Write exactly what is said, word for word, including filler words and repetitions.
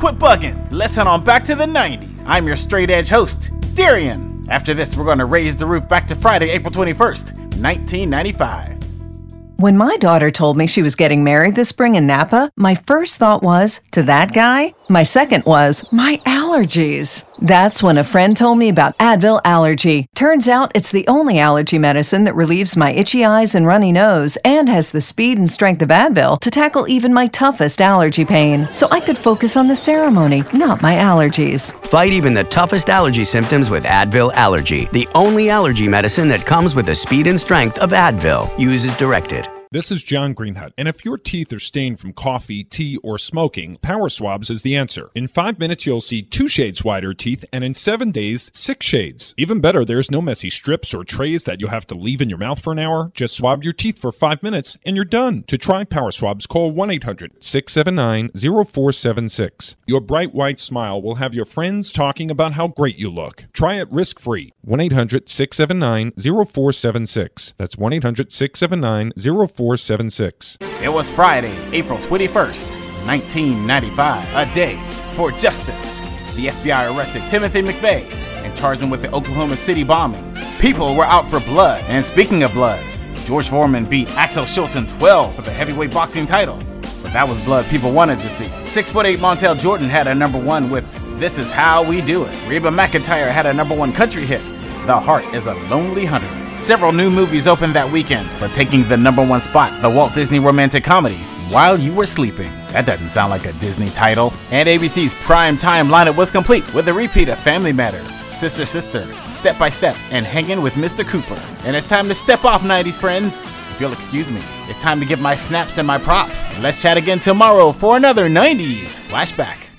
quit bugging. Let's head on back to the nineties. I'm your straight edge host, Darian. After this, we're going to raise the roof back to Friday, April twenty-first, nineteen ninety-five. When my daughter told me she was getting married this spring in Napa, my first thought was, to that guy? My second was, my allergies. That's when a friend told me about Advil Allergy. Turns out it's the only allergy medicine that relieves my itchy eyes and runny nose and has the speed and strength of Advil to tackle even my toughest allergy pain. So I could focus on the ceremony, not my allergies. Fight even the toughest allergy symptoms with Advil Allergy, the only allergy medicine that comes with the speed and strength of Advil. Use as directed. This is John Greenhut, and if your teeth are stained from coffee, tea, or smoking, Power Swabs is the answer. In five minutes, you'll see two shades whiter teeth, and in seven days, six shades. Even better, there's no messy strips or trays that you'll have to leave in your mouth for an hour. Just swab your teeth for five minutes, and you're done. To try Power Swabs, call one eight hundred, six seven nine, zero four seven six. Your bright white smile will have your friends talking about how great you look. Try it risk-free. one eight hundred, six seven nine, zero four seven six. That's one eight hundred, six seven nine, zero four seven six. It was Friday, April twenty-first, nineteen ninety-five, a day for justice. The F B I arrested Timothy McVeigh and charged him with the Oklahoma City bombing. People were out for blood, and speaking of blood, George Foreman beat Axel Schultz in twelve for the heavyweight boxing title. But that was blood people wanted to see. Six foot eight Montel Jordan had a number one with This Is How We Do It. Reba McEntire had a number one country hit, The Heart is a Lonely Hunter. Several new movies opened that weekend, but taking the number one spot, the Walt Disney romantic comedy, While You Were Sleeping. That doesn't sound like a Disney title. And A B C's prime time lineup was complete with a repeat of Family Matters, Sister Sister, Step by Step, and Hanging with Mister Cooper. And it's time to step off, nineties friends. If you'll excuse me, it's time to give my snaps and my props. Let's chat again tomorrow for another nineties flashback.